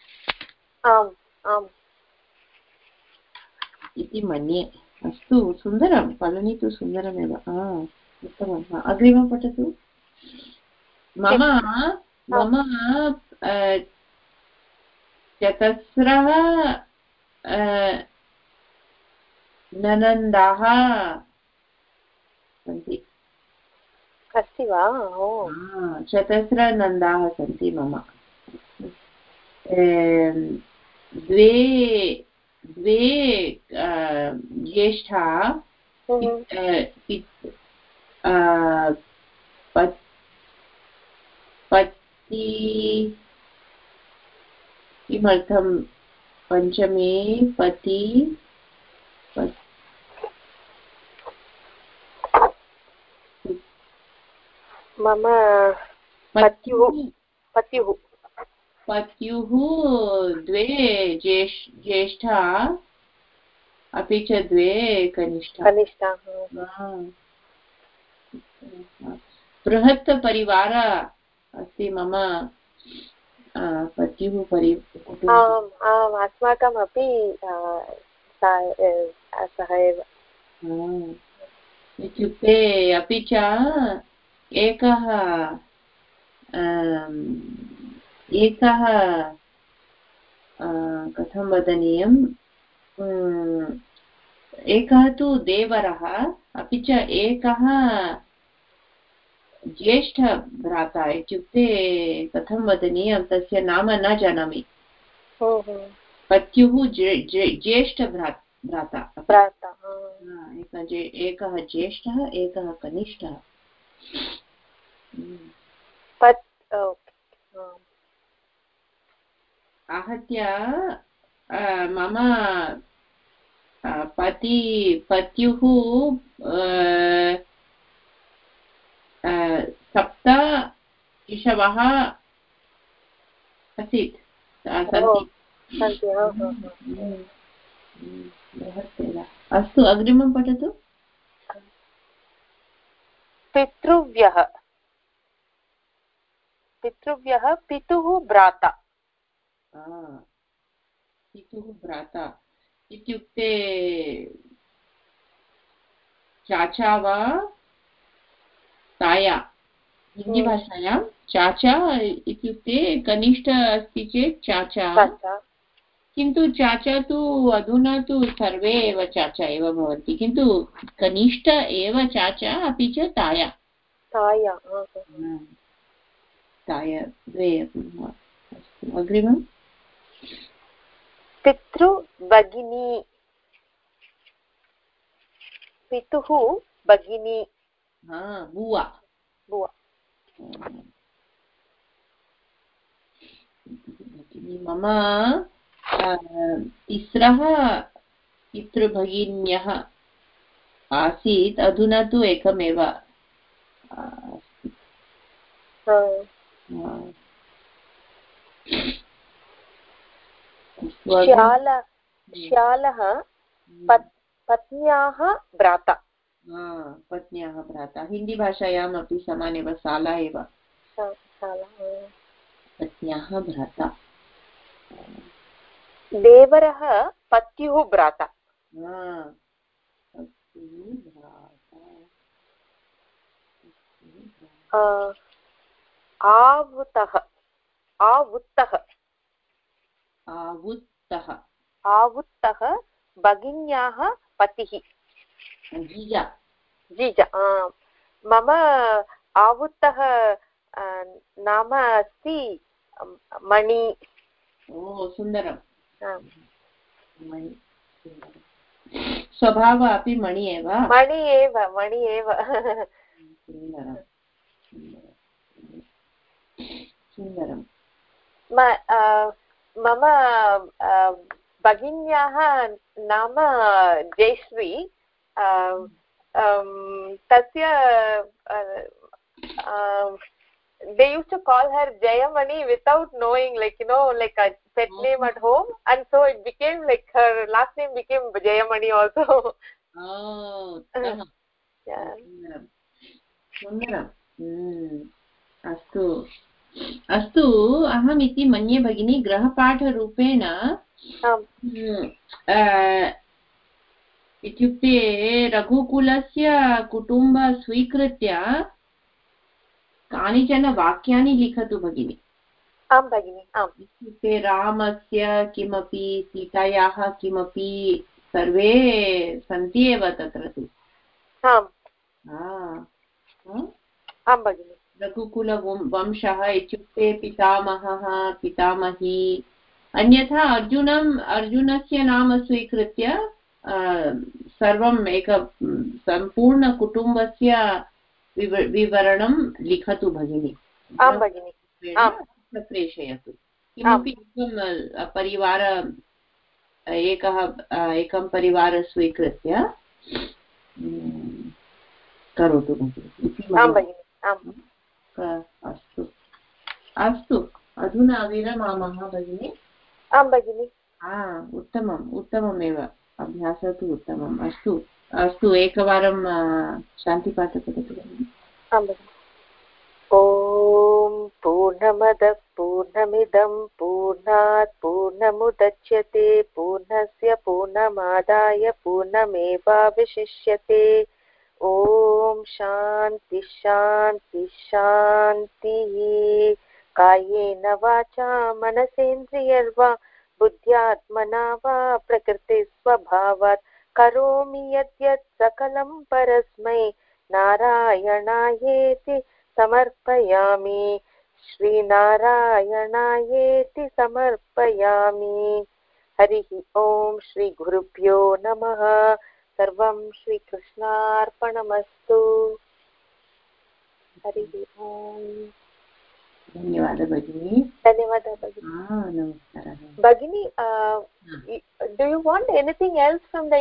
इति मन्ये। अस्तु, सुन्दरं, पळनि तु सुन्दरमेव। उत्तमम्। अग्रिमं पठतु। मम मम चतस्रः ननन्दाः सन्ति। अस्ति वा? चतस्रनन्दाः सन्ति मम। द्वे द्वे ज्येष्ठा पति, किमर्थं पञ्चमे पति, मम पत्युः पत्युः पत्युः द्वे ज्येष्ठा अपि च द्वे कनिष्ठा कनिष्ठाः। बृहत् परिवार अस्ति मम पत्युः परि। आम् आम्, अस्माकमपि सः एव। इत्युक्ते अपि च एकः एकः कथं वदनीयम्, एकः तु देवरः, अपि च एकः ज्येष्ठभ्राता। इत्युक्ते कथं वदनीयं, तस्य नाम न जानामि। पत्युः ज्येष्ठभ्राता, एकः ज्येष्ठः एकः कनिष्ठः। आहत्य मम पति पत्युः सप्त शिशवः आसीत् सन्ति। अस्तु, अग्रिमं पठतु। पितृव्यः पितृव्यः पितुः भ्राता। पितुः भ्राता इत्युक्ते चाचा वा ताया। हिन्दीभाषायां चाचा इत्युक्ते कनिष्ठ अस्ति चेत् चाचा, किन्तु चाचा तु अधुना तु सर्वे एव चाचा एव भवन्ति, किन्तु कनिष्ठ एव चाचा, अपि च ताया ताया ताया द्वे अपि। अस्तु, अग्रिमं। पितृभगिनी पितुः भगिनी बुवा बुवा। मम तिस्रः पितृभगिन्यः आसीत् अधुना तु एकमेव श्यालः पत्न्याः भ्राता पत्न्याः भ्राता हिन्दी भाषायाम् अपि समान एव साला एव पत्न्याः भ्राता देवरः पत्युः भ्राता आवुतः आवुत्तः आवुत्तः आवुत्तः भगिन्याः पतिः जीजा जीजा मम आवुत्तः नाम अस्ति मणि ओ सुन्दरं स्वभावः अपि मणि एव मणि एव मणि एव सुन्दरं सुन्दरं मम भगिन्याः नाम जयश्री तस्य they used to call her Jayamani without knowing, like, you know, like a pet name at home, and so it became like her last name became Jayamani also. Oh, yeah. सुन्दरम् अस्तु अस्तु अहम् इति मन्ये भगिनी गृहपाठरूपेण इत्युक्ते रघुकुलस्य कुटुम्ब स्वीकृत्य कानिचन वाक्यानि लिखतु भगिनी आं भगिनि इत्युक्ते रामस्य किमपि सीतायाः किमपि सर्वे सन्ति एव तत्र तु आं भगिनि रघुकुलवंशः इत्युक्ते पितामहः पितामही अन्यथा अर्जुनम् अर्जुनस्य नाम स्वीकृत्य सर्वम् एक सम्पूर्णकुटुम्बस्य विवरणं लिखतु भगिनी आं भगिनि प्रेषयतु किमपि एकं परिवार एकः एकं परिवारं स्वीकृत्य करोतु भगिनि अस्तु अस्तु अधुना विरमामः भगिनि आं भगिनि उत्तमम् उत्तममेव अभ्यासः तु उत्तमम् अस्तु अस्तु एकवारं शान्तिपाठ करोतु भगिनि आं भगिनि ॐ पूर्णमदः पूर्णमिदं पूर्णात् पूर्णमुदच्यते पूर्णस्य पूर्णमादाय पूर्णमेवावशिष्यते ॐ शान्ति शान्ति शान्तिः कायेन वाचा मनसेन्द्रियर्वा बुद्ध्यात्मना वा प्रकृतिस्वभावात् करोमि यद्यत् सकलं परस्मै नारायणायेति समर्पयामि श्रीनारायणायेति समर्पयामि हरिः ॐ श्रीगुरुभ्यो नमः सर्वं श्रीकृष्णार्पणमस्तु हरिः ॐ धन्यवादः भगिनी धन्यवादः भगिनी नमस्कारः भगिनी do you want anything else from the